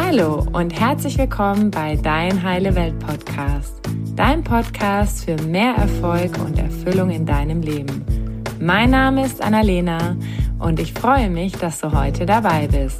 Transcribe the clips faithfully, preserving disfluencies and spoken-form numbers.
Hallo und herzlich willkommen bei Dein Heile Welt Podcast. Dein Podcast für mehr Erfolg und Erfüllung in deinem Leben. Mein Name ist Annalena und ich freue mich, dass du heute dabei bist.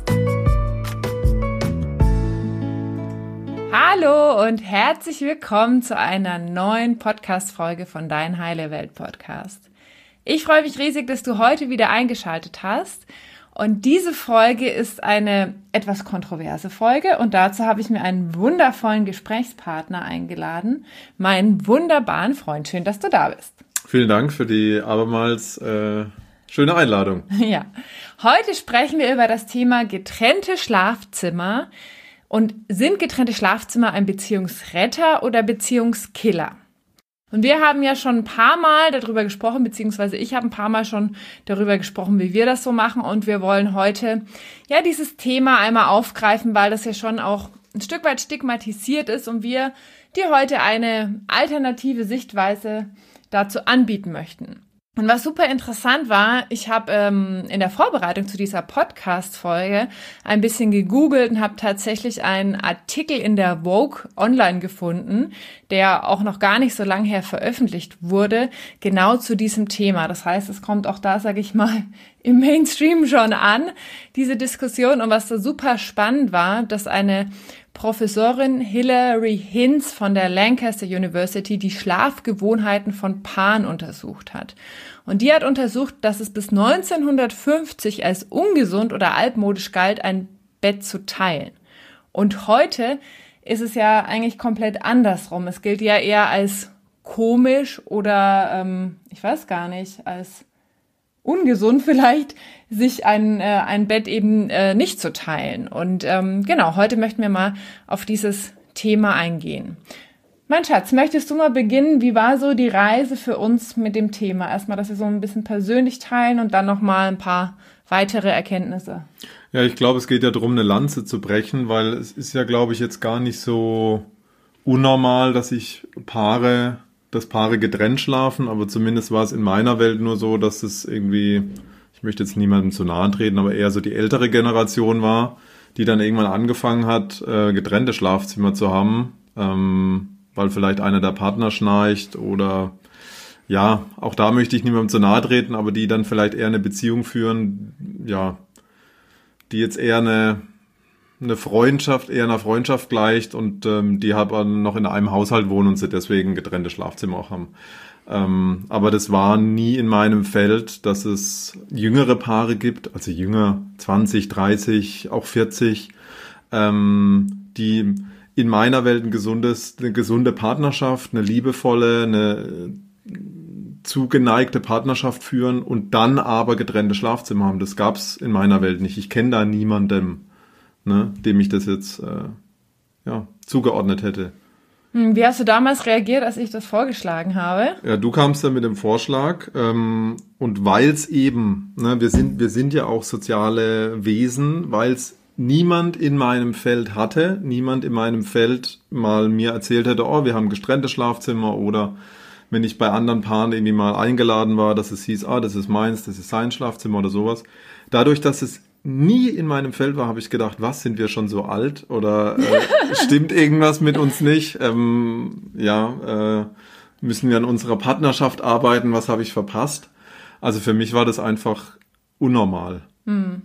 Hallo und herzlich willkommen zu einer neuen Podcast-Folge von Dein Heile Welt Podcast. Ich freue mich riesig, dass du heute wieder eingeschaltet hast. Und diese Folge ist eine etwas kontroverse Folge und dazu habe ich mir einen wundervollen Gesprächspartner eingeladen, meinen wunderbaren Freund. Schön, dass du da bist. Vielen Dank für die abermals äh, schöne Einladung. Ja, heute sprechen wir über das Thema getrennte Schlafzimmer. Und sind getrennte Schlafzimmer ein Beziehungsretter oder Beziehungskiller? Und wir haben ja schon ein paar Mal darüber gesprochen, beziehungsweise ich habe ein paar Mal schon darüber gesprochen, wie wir das so machen. Und wir wollen heute ja dieses Thema einmal aufgreifen, weil das ja schon auch ein Stück weit stigmatisiert ist und wir dir heute eine alternative Sichtweise dazu anbieten möchten. Und was super interessant war, ich habe ähm, in der Vorbereitung zu dieser Podcast-Folge ein bisschen gegoogelt und habe tatsächlich einen Artikel in der Vogue online gefunden, der auch noch gar nicht so lange her veröffentlicht wurde, genau zu diesem Thema. Das heißt, es kommt auch da, sage ich mal, im Mainstream schon an, diese Diskussion. Und was da super spannend war, dass eine Professorin Hilary Hinz von der Lancaster University die Schlafgewohnheiten von Paaren untersucht hat. Und die hat untersucht, dass es bis neunzehnhundertfünfzig als ungesund oder altmodisch galt, ein Bett zu teilen. Und heute ist es ja eigentlich komplett andersrum. Es gilt ja eher als komisch oder, ähm, ich weiß gar nicht, als ungesund vielleicht, sich ein, äh, ein Bett eben äh, nicht zu teilen. Und ähm, genau, heute möchten wir mal auf dieses Thema eingehen. Mein Schatz, möchtest du mal beginnen? Wie war so die Reise für uns mit dem Thema? Erstmal, dass wir so ein bisschen persönlich teilen und dann nochmal ein paar weitere Erkenntnisse. Ja, ich glaube, es geht ja darum, eine Lanze zu brechen, weil es ist ja, glaube ich, jetzt gar nicht so unnormal, dass sich Paare, dass Paare getrennt schlafen, aber zumindest war es in meiner Welt nur so, dass es irgendwie, ich möchte jetzt niemandem zu nahe treten, aber eher so die ältere Generation war, die dann irgendwann angefangen hat, getrennte Schlafzimmer zu haben, ähm, weil vielleicht einer der Partner schnarcht oder ja, auch da möchte ich niemandem zu nahe treten, aber die dann vielleicht eher eine Beziehung führen, ja, die jetzt eher eine, eine Freundschaft, eher einer Freundschaft gleicht und ähm, die aber noch in einem Haushalt wohnen und sie deswegen getrennte Schlafzimmer auch haben. Ähm, aber das war nie in meinem Feld, dass es jüngere Paare gibt, also jünger, zwanzig, dreißig, auch vierzig, ähm, die in meiner Welt ein gesundes, eine gesunde Partnerschaft, eine liebevolle, eine zugeneigte Partnerschaft führen und dann aber getrennte Schlafzimmer haben. Das gab's in meiner Welt nicht. Ich kenne da niemanden, ne, dem ich das jetzt äh, ja, zugeordnet hätte. Wie hast du damals reagiert, als ich das vorgeschlagen habe? Ja, du kamst dann mit dem Vorschlag ähm, und weil es eben, ne, wir sind, wir sind ja auch soziale Wesen, weil es niemand in meinem Feld hatte, niemand in meinem Feld mal mir erzählt hätte, oh, wir haben getrennte Schlafzimmer oder wenn ich bei anderen Paaren irgendwie mal eingeladen war, dass es hieß, ah, das ist meins, das ist sein Schlafzimmer oder sowas. Dadurch, dass es nie in meinem Feld war, habe ich gedacht, was, sind wir schon so alt oder äh, stimmt irgendwas mit uns nicht? Ähm, ja, äh, müssen wir an unserer Partnerschaft arbeiten, was habe ich verpasst? Also für mich war das einfach unnormal. Hm.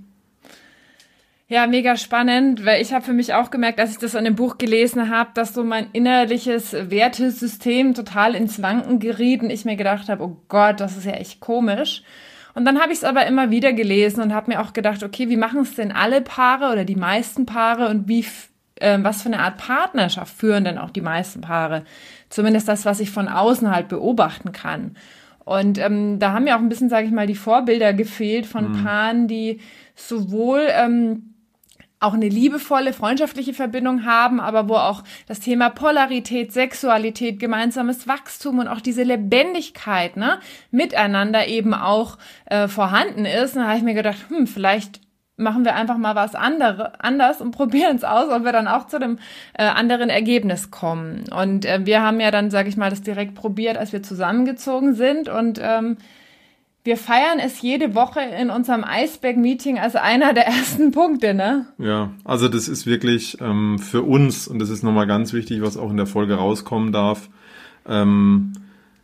Ja, mega spannend, weil ich habe für mich auch gemerkt, als ich das in dem Buch gelesen habe, dass so mein innerliches Wertesystem total ins Wanken geriet und ich mir gedacht habe, oh Gott, das ist ja echt komisch. Und dann habe ich es aber immer wieder gelesen und habe mir auch gedacht, okay, wie machen es denn alle Paare oder die meisten Paare und wie äh, was für eine Art Partnerschaft führen denn auch die meisten Paare? Zumindest das, was ich von außen halt beobachten kann. Und ähm, da haben mir auch ein bisschen, sage ich mal, die Vorbilder gefehlt von mhm. Paaren, die sowohl ähm, auch eine liebevolle, freundschaftliche Verbindung haben, aber wo auch das Thema Polarität, Sexualität, gemeinsames Wachstum und auch diese Lebendigkeit, ne, miteinander eben auch äh, vorhanden ist. Und da habe ich mir gedacht, hm, vielleicht machen wir einfach mal was andere, anders und probieren es aus, ob wir dann auch zu dem äh, anderen Ergebnis kommen. Und äh, wir haben ja dann, sage ich mal, das direkt probiert, als wir zusammengezogen sind und ähm, Wir feiern es jede Woche in unserem Iceberg-Meeting als einer der ersten Punkte, ne? Ja, also das ist wirklich ähm, für uns, und das ist nochmal ganz wichtig, was auch in der Folge rauskommen darf, ähm,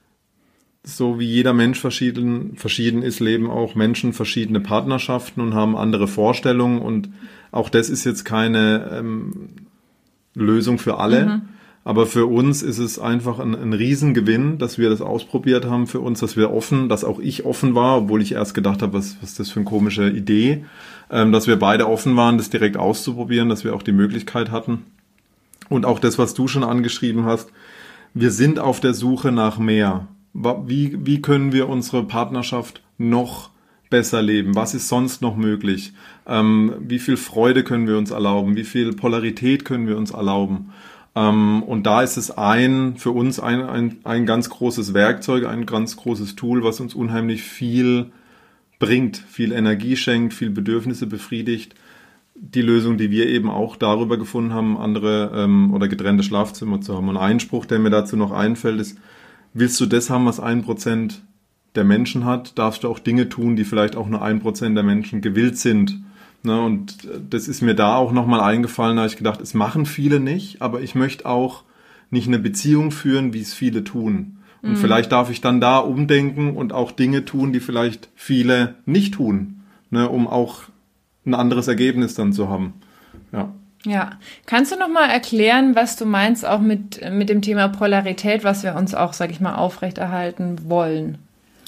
so wie jeder Mensch verschieden, verschieden ist, leben auch Menschen verschiedene Partnerschaften und haben andere Vorstellungen, und auch das ist jetzt keine ähm, Lösung für alle. Mhm. Aber für uns ist es einfach ein, ein Riesengewinn, dass wir das ausprobiert haben für uns, dass wir offen, dass auch ich offen war, obwohl ich erst gedacht habe, was, was ist das für eine komische Idee, ähm, dass wir beide offen waren, das direkt auszuprobieren, dass wir auch die Möglichkeit hatten. Und auch das, was du schon angeschrieben hast, wir sind auf der Suche nach mehr. Wie, wie können wir unsere Partnerschaft noch besser leben? Was ist sonst noch möglich? Ähm, wie viel Freude können wir uns erlauben? Wie viel Polarität können wir uns erlauben? Und da ist es ein, für uns ein, ein, ein ganz großes Werkzeug, ein ganz großes Tool, was uns unheimlich viel bringt, viel Energie schenkt, viel Bedürfnisse befriedigt. Die Lösung, die wir eben auch darüber gefunden haben, andere ähm, oder getrennte Schlafzimmer zu haben. Und ein Spruch, der mir dazu noch einfällt, ist: Willst du das haben, was ein Prozent der Menschen hat, darfst du auch Dinge tun, die vielleicht auch nur ein Prozent der Menschen gewillt sind. Ne, und das ist mir da auch nochmal eingefallen, da habe ich gedacht, es machen viele nicht, aber ich möchte auch nicht eine Beziehung führen, wie es viele tun. Und mhm. vielleicht darf ich dann da umdenken und auch Dinge tun, die vielleicht viele nicht tun, ne, um auch ein anderes Ergebnis dann zu haben. Ja. Ja, kannst du nochmal erklären, was du meinst auch mit, mit dem Thema Polarität, was wir uns auch, sag ich mal, aufrechterhalten wollen?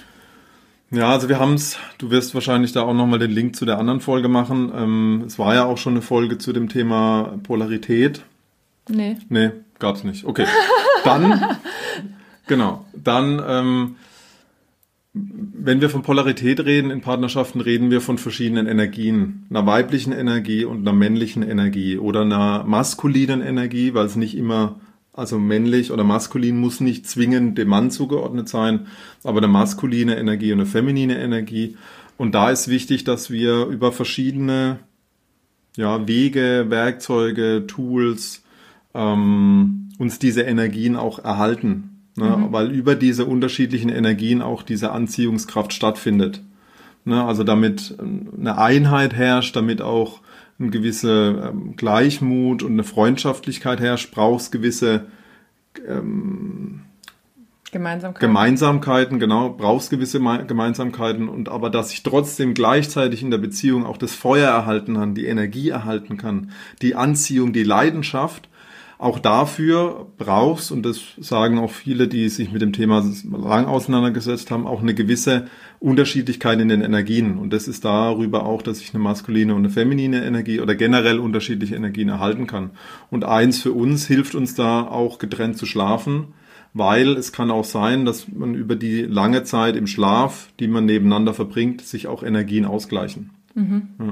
Ja, also wir haben es, du wirst wahrscheinlich da auch nochmal den Link zu der anderen Folge machen. Ähm, es war ja auch schon eine Folge zu dem Thema Polarität. Nee. Nee, gab's nicht. Okay. Dann, genau, dann, ähm, wenn wir von Polarität reden in Partnerschaften, reden wir von verschiedenen Energien. Einer weiblichen Energie und einer männlichen Energie oder einer maskulinen Energie, weil es nicht immer... Also männlich oder maskulin muss nicht zwingend dem Mann zugeordnet sein, aber eine maskuline Energie und eine feminine Energie. Und da ist wichtig, dass wir über verschiedene ja, Wege, Werkzeuge, Tools ähm, uns diese Energien auch erhalten. Ne? Mhm. Weil über diese unterschiedlichen Energien auch diese Anziehungskraft stattfindet. Ne? Also damit eine Einheit herrscht, damit auch eine gewisse ähm, Gleichmut und eine Freundschaftlichkeit herrscht, brauchst gewisse ähm, Gemeinsamkeiten. Gemeinsamkeiten, genau, brauchst gewisse Gemeinsamkeiten, und aber dass ich trotzdem gleichzeitig in der Beziehung auch das Feuer erhalten kann, die Energie erhalten kann, die Anziehung, die Leidenschaft. Auch dafür brauchst, und das sagen auch viele, die sich mit dem Thema lang auseinandergesetzt haben, auch eine gewisse Unterschiedlichkeit in den Energien. Und das ist darüber auch, dass ich eine maskuline und eine feminine Energie oder generell unterschiedliche Energien erhalten kann. Und eins für uns hilft uns da auch, getrennt zu schlafen, weil es kann auch sein, dass man über die lange Zeit im Schlaf, die man nebeneinander verbringt, sich auch Energien ausgleichen. Mhm. Ja.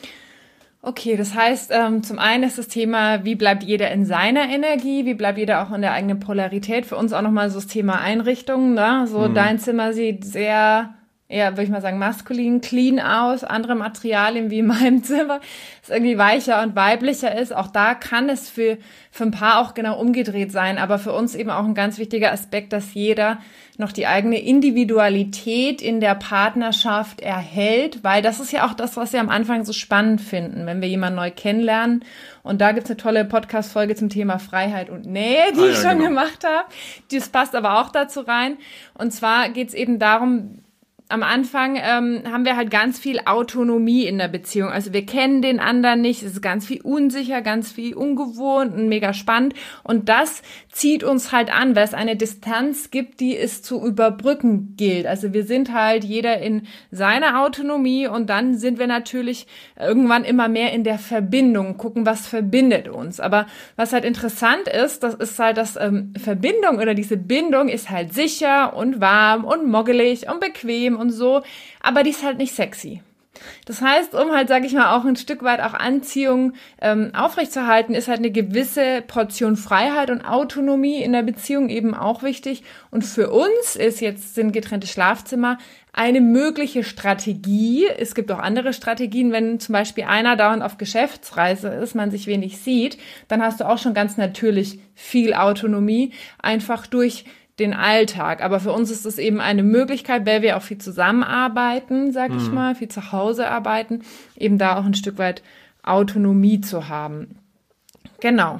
Okay, das heißt, ähm, zum einen ist das Thema, wie bleibt jeder in seiner Energie, wie bleibt jeder auch in der eigenen Polarität. Für uns auch nochmal so das Thema Einrichtung, ne? So mhm. Dein Zimmer sieht sehr, eher, würde ich mal sagen, maskulin, clean aus, andere Materialien wie in meinem Zimmer, das irgendwie weicher und weiblicher ist. Auch da kann es für, für ein Paar auch genau umgedreht sein, aber für uns eben auch ein ganz wichtiger Aspekt, dass jeder noch die eigene Individualität in der Partnerschaft erhält, weil das ist ja auch das, was wir am Anfang so spannend finden, wenn wir jemanden neu kennenlernen. Und da gibt's eine tolle Podcast-Folge zum Thema Freiheit und Nähe, die ah, ja, ich schon genau. gemacht habe. Das passt aber auch dazu rein. Und zwar geht's eben darum, am Anfang ähm, haben wir halt ganz viel Autonomie in der Beziehung. Also wir kennen den anderen nicht, es ist ganz viel unsicher, ganz viel ungewohnt und mega spannend. Und das zieht uns halt an, weil es eine Distanz gibt, die es zu überbrücken gilt. Also wir sind halt jeder in seiner Autonomie, und dann sind wir natürlich irgendwann immer mehr in der Verbindung, gucken, was verbindet uns. Aber was halt interessant ist, das ist halt, dass ähm, Verbindung oder diese Bindung ist halt sicher und warm und moggelig und bequem und so, aber die ist halt nicht sexy. Das heißt, um halt, sag ich mal, auch ein Stück weit auch Anziehung ähm, aufrechtzuerhalten, ist halt eine gewisse Portion Freiheit und Autonomie in der Beziehung eben auch wichtig. Und für uns ist jetzt, sind getrennte Schlafzimmer eine mögliche Strategie. Es gibt auch andere Strategien, wenn zum Beispiel einer dauernd auf Geschäftsreise ist, man sich wenig sieht, dann hast du auch schon ganz natürlich viel Autonomie, einfach durch den Alltag. Aber für uns ist das eben eine Möglichkeit, weil wir auch viel zusammenarbeiten, sag ich Mhm. mal, viel zu Hause arbeiten, eben da auch ein Stück weit Autonomie zu haben. Genau.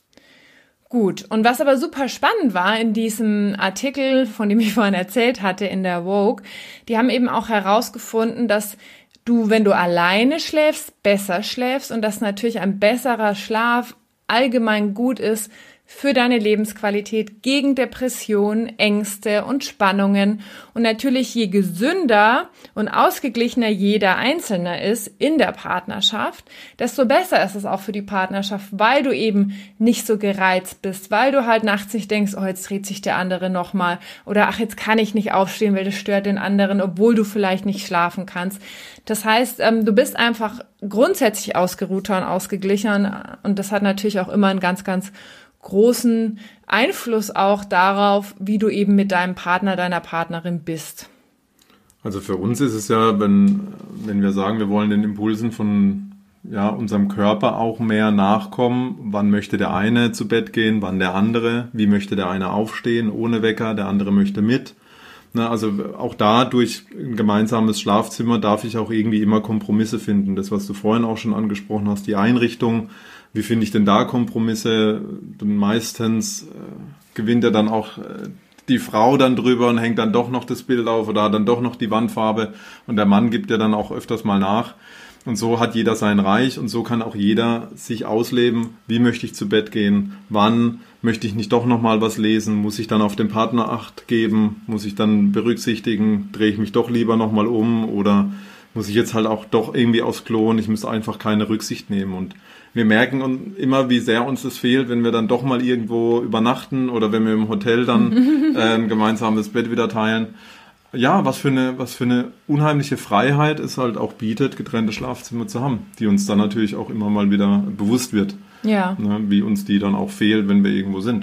Gut. Und was aber super spannend war in diesem Artikel, von dem ich vorhin erzählt hatte, in der Vogue, die haben eben auch herausgefunden, dass du, wenn du alleine schläfst, besser schläfst und dass natürlich ein besserer Schlaf allgemein gut ist für deine Lebensqualität, gegen Depressionen, Ängste und Spannungen. Und natürlich, je gesünder und ausgeglichener jeder Einzelne ist in der Partnerschaft, desto besser ist es auch für die Partnerschaft, weil du eben nicht so gereizt bist, weil du halt nachts nicht denkst, oh, jetzt dreht sich der andere nochmal oder ach, jetzt kann ich nicht aufstehen, weil das stört den anderen, obwohl du vielleicht nicht schlafen kannst. Das heißt, du bist einfach grundsätzlich ausgeruhter und ausgeglichener und das hat natürlich auch immer einen ganz, ganz großen Einfluss auch darauf, wie du eben mit deinem Partner, deiner Partnerin bist. Also für uns ist es ja, wenn, wenn wir sagen, wir wollen den Impulsen von ja, unserem Körper auch mehr nachkommen, wann möchte der eine zu Bett gehen, wann der andere, wie möchte der eine aufstehen ohne Wecker, der andere möchte mit. Na, also auch da durch ein gemeinsames Schlafzimmer darf ich auch irgendwie immer Kompromisse finden. Das, was du vorhin auch schon angesprochen hast, die Einrichtung. Wie finde ich denn da Kompromisse? Meistens äh, gewinnt ja dann auch äh, die Frau dann drüber und hängt dann doch noch das Bild auf oder hat dann doch noch die Wandfarbe und der Mann gibt ja dann auch öfters mal nach. Und so hat jeder sein Reich und so kann auch jeder sich ausleben. Wie möchte ich zu Bett gehen? Wann möchte ich nicht doch noch mal was lesen? Muss ich dann auf den Partner Acht geben? Muss ich dann berücksichtigen? Drehe ich mich doch lieber noch mal um? Oder muss ich jetzt halt auch doch irgendwie aufs Klo und ich muss einfach keine Rücksicht nehmen? Und wir merken immer, wie sehr uns das fehlt, wenn wir dann doch mal irgendwo übernachten oder wenn wir im Hotel dann äh, ein gemeinsames Bett wieder teilen. Ja, was für eine, was für eine unheimliche Freiheit es halt auch bietet, getrennte Schlafzimmer zu haben, die uns dann natürlich auch immer mal wieder bewusst wird, ja. Ne, wie uns die dann auch fehlt, wenn wir irgendwo sind.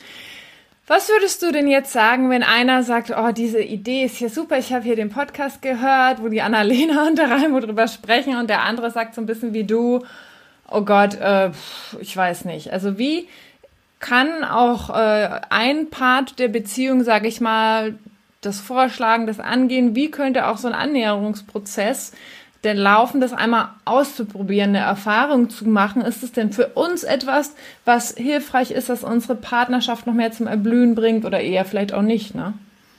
Was würdest du denn jetzt sagen, wenn einer sagt, oh, diese Idee ist hier super, ich habe hier den Podcast gehört, wo die Annalena und der Raimo drüber sprechen und der andere sagt so ein bisschen wie du, oh Gott, äh, ich weiß nicht. Also wie kann auch äh, ein Part der Beziehung, sage ich mal, das Vorschlagen, das Angehen, wie könnte auch so ein Annäherungsprozess denn laufen, das einmal auszuprobieren, eine Erfahrung zu machen? Ist es denn für uns etwas, was hilfreich ist, dass unsere Partnerschaft noch mehr zum Erblühen bringt oder eher vielleicht auch nicht, ne?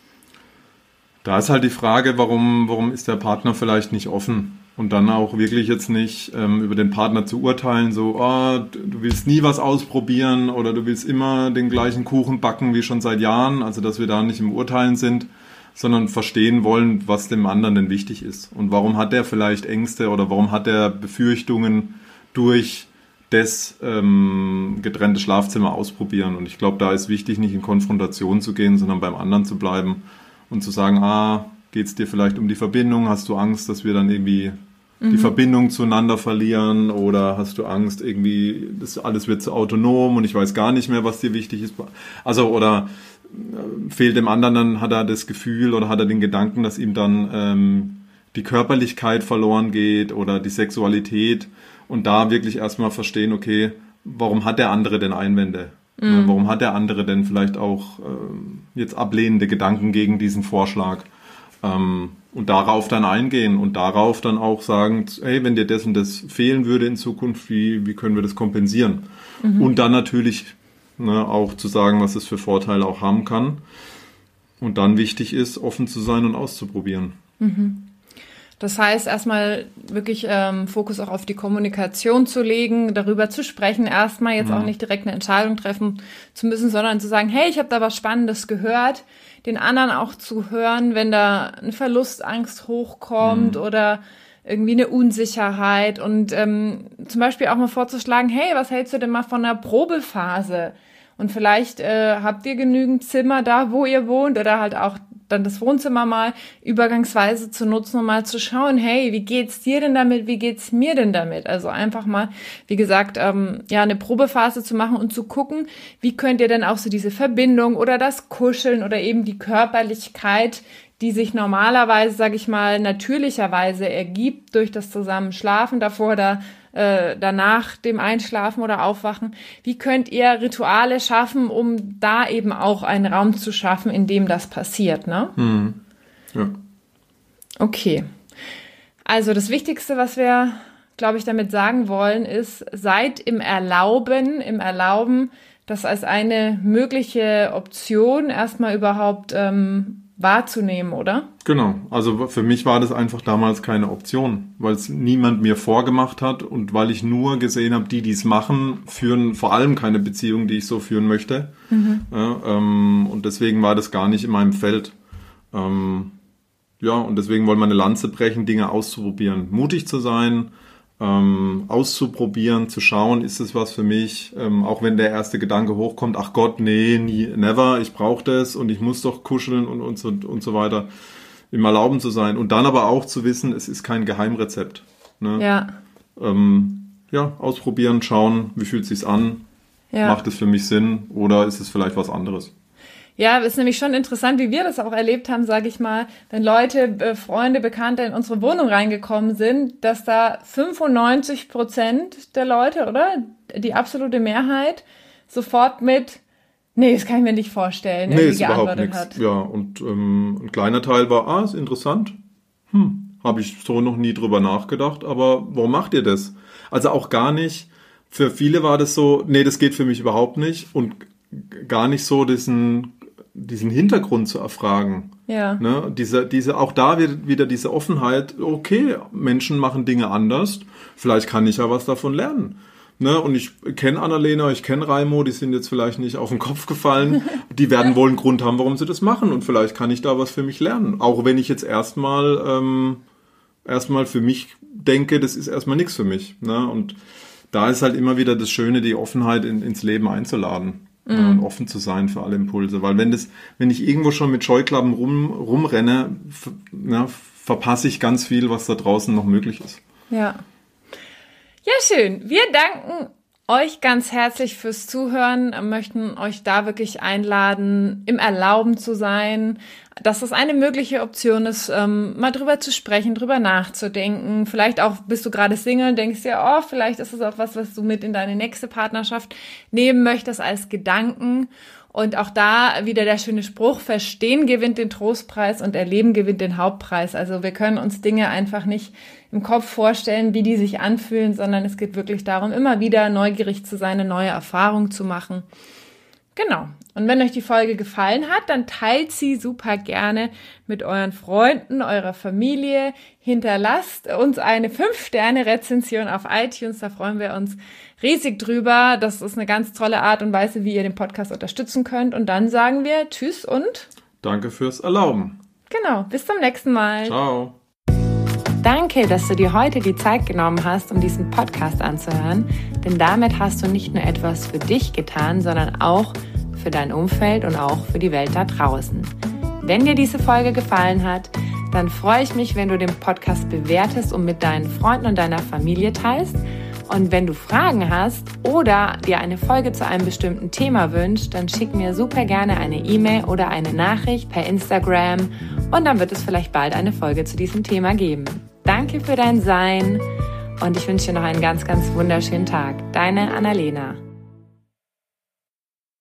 Da ist halt die Frage, warum, warum ist der Partner vielleicht nicht offen? Und dann auch wirklich jetzt nicht ähm, über den Partner zu urteilen, so, oh, du willst nie was ausprobieren oder du willst immer den gleichen Kuchen backen wie schon seit Jahren, also dass wir da nicht im Urteilen sind, sondern verstehen wollen, was dem anderen denn wichtig ist. Und warum hat er vielleicht Ängste oder warum hat er Befürchtungen durch das ähm, getrennte Schlafzimmer ausprobieren. Und ich glaube, da ist wichtig, nicht in Konfrontation zu gehen, sondern beim anderen zu bleiben und zu sagen, ah, geht es dir vielleicht um die Verbindung? Hast du Angst, dass wir dann irgendwie mhm. die Verbindung zueinander verlieren? Oder hast du Angst, irgendwie, das alles wird zu autonom und ich weiß gar nicht mehr, was dir wichtig ist? Also, oder äh, fehlt dem anderen dann, hat er das Gefühl oder hat er den Gedanken, dass ihm dann ähm, die Körperlichkeit verloren geht oder die Sexualität? Und da wirklich erstmal verstehen, okay, warum hat der andere denn Einwände? Mhm. Warum hat der andere denn vielleicht auch ähm, jetzt ablehnende Gedanken gegen diesen Vorschlag? Und darauf dann eingehen und darauf dann auch sagen, hey, wenn dir das und das fehlen würde in Zukunft, wie, wie können wir das kompensieren? Mhm. Und dann natürlich ne, auch zu sagen, was es für Vorteile auch haben kann. Und dann wichtig ist, offen zu sein und auszuprobieren. Mhm. Das heißt, erstmal wirklich ähm, Fokus auch auf die Kommunikation zu legen, darüber zu sprechen, erstmal jetzt mhm. auch nicht direkt eine Entscheidung treffen zu müssen, sondern zu sagen, hey, ich habe da was Spannendes gehört, den anderen auch zu hören, wenn da eine Verlustangst hochkommt mhm. oder irgendwie eine Unsicherheit und ähm, zum Beispiel auch mal vorzuschlagen, hey, was hältst du denn mal von einer Probephase? Und vielleicht äh, habt ihr genügend Zimmer da, wo ihr wohnt oder halt auch dann das Wohnzimmer mal übergangsweise zu nutzen, um mal zu schauen, hey, wie geht's dir denn damit, wie geht's mir denn damit? Also einfach mal, wie gesagt, ähm, ja, eine Probephase zu machen und zu gucken, wie könnt ihr denn auch so diese Verbindung oder das Kuscheln oder eben die Körperlichkeit, die sich normalerweise, sage ich mal, natürlicherweise ergibt durch das Zusammenschlafen, davor da äh, danach dem Einschlafen oder Aufwachen. Wie könnt ihr Rituale schaffen, um da eben auch einen Raum zu schaffen, in dem das passiert, ne? Mhm. Ja. Okay. Also das Wichtigste, was wir, glaube ich, damit sagen wollen, ist, seid im Erlauben, im Erlauben, das als eine mögliche Option erstmal überhaupt ähm, wahrzunehmen, oder? Genau, also für mich war das einfach damals keine Option, weil es niemand mir vorgemacht hat und weil ich nur gesehen habe, die, die es machen, führen vor allem keine Beziehung, die ich so führen möchte. Mhm. Ja, ähm, und deswegen war das gar nicht in meinem Feld. Ähm, ja, und deswegen wollen wir eine Lanze brechen, Dinge auszuprobieren, mutig zu sein, ähm, auszuprobieren, zu schauen, ist es was für mich, ähm, auch wenn der erste Gedanke hochkommt, ach Gott, nee, nie, never, ich brauche das und ich muss doch kuscheln und, und, so, und so weiter, im Erlauben zu sein und dann aber auch zu wissen, es ist kein Geheimrezept. Ne? Ja. Ähm, ja, ausprobieren, schauen, wie fühlt es sich an, ja. Macht es für mich Sinn oder ist es vielleicht was anderes? Ja, ist nämlich schon interessant, wie wir das auch erlebt haben, sage ich mal, wenn Leute, äh, Freunde, Bekannte in unsere Wohnung reingekommen sind, dass da fünfundneunzig Prozent der Leute, oder? Die absolute Mehrheit sofort mit, nee, das kann ich mir nicht vorstellen, nee, irgendwie ist überhaupt geantwortet nichts. hat. Ja, und ähm, ein kleiner Teil war, ah, ist interessant. Hm, habe ich so noch nie drüber nachgedacht, aber warum macht ihr das? Also auch gar nicht, für viele war das so, nee, das geht für mich überhaupt nicht und gar nicht so diesen diesen Hintergrund zu erfragen. Ja. Ne? Diese, diese, auch da wird wieder diese Offenheit, okay, Menschen machen Dinge anders, vielleicht kann ich ja was davon lernen. Ne? Und ich kenne Annalena, ich kenne Raimo, die sind jetzt vielleicht nicht auf den Kopf gefallen, die werden wohl einen Grund haben, warum sie das machen und vielleicht kann ich da was für mich lernen. Auch wenn ich jetzt erstmal ähm, erstmal für mich denke, das ist erstmal nichts für mich. Ne? Und da ist halt immer wieder das Schöne, die Offenheit in, ins Leben einzuladen. Mhm. Ja, und offen zu sein für alle Impulse. Weil wenn das, wenn ich irgendwo schon mit Scheuklappen rum, rumrenne, f- na, verpasse ich ganz viel, was da draußen noch möglich ist. Ja. Ja, schön. Wir danken euch ganz herzlich fürs Zuhören, möchten euch da wirklich einladen, im Erlauben zu sein, dass das eine mögliche Option ist, ähm, mal drüber zu sprechen, drüber nachzudenken. Vielleicht auch bist du gerade Single, denkst dir, oh, vielleicht ist es auch was, was du mit in deine nächste Partnerschaft nehmen möchtest als Gedanken. Und auch da wieder der schöne Spruch, Verstehen gewinnt den Trostpreis und Erleben gewinnt den Hauptpreis. Also wir können uns Dinge einfach nicht im Kopf vorstellen, wie die sich anfühlen, sondern es geht wirklich darum, immer wieder neugierig zu sein, eine neue Erfahrung zu machen. Genau. Und wenn euch die Folge gefallen hat, dann teilt sie super gerne mit euren Freunden, eurer Familie. Hinterlasst uns eine fünf Sterne Rezension auf iTunes, da freuen wir uns riesig drüber. Das ist eine ganz tolle Art und Weise, wie ihr den Podcast unterstützen könnt. Und dann sagen wir Tschüss und danke fürs Erlauben. Genau, bis zum nächsten Mal. Ciao. Danke, dass du dir heute die Zeit genommen hast, um diesen Podcast anzuhören, denn damit hast du nicht nur etwas für dich getan, sondern auch für dein Umfeld und auch für die Welt da draußen. Wenn dir diese Folge gefallen hat, dann freue ich mich, wenn du den Podcast bewertest und mit deinen Freunden und deiner Familie teilst. Und wenn du Fragen hast oder dir eine Folge zu einem bestimmten Thema wünschst, dann schick mir super gerne eine E-Mail oder eine Nachricht per Instagram und dann wird es vielleicht bald eine Folge zu diesem Thema geben. Danke für dein Sein und ich wünsche dir noch einen ganz, ganz wunderschönen Tag. Deine Annalena.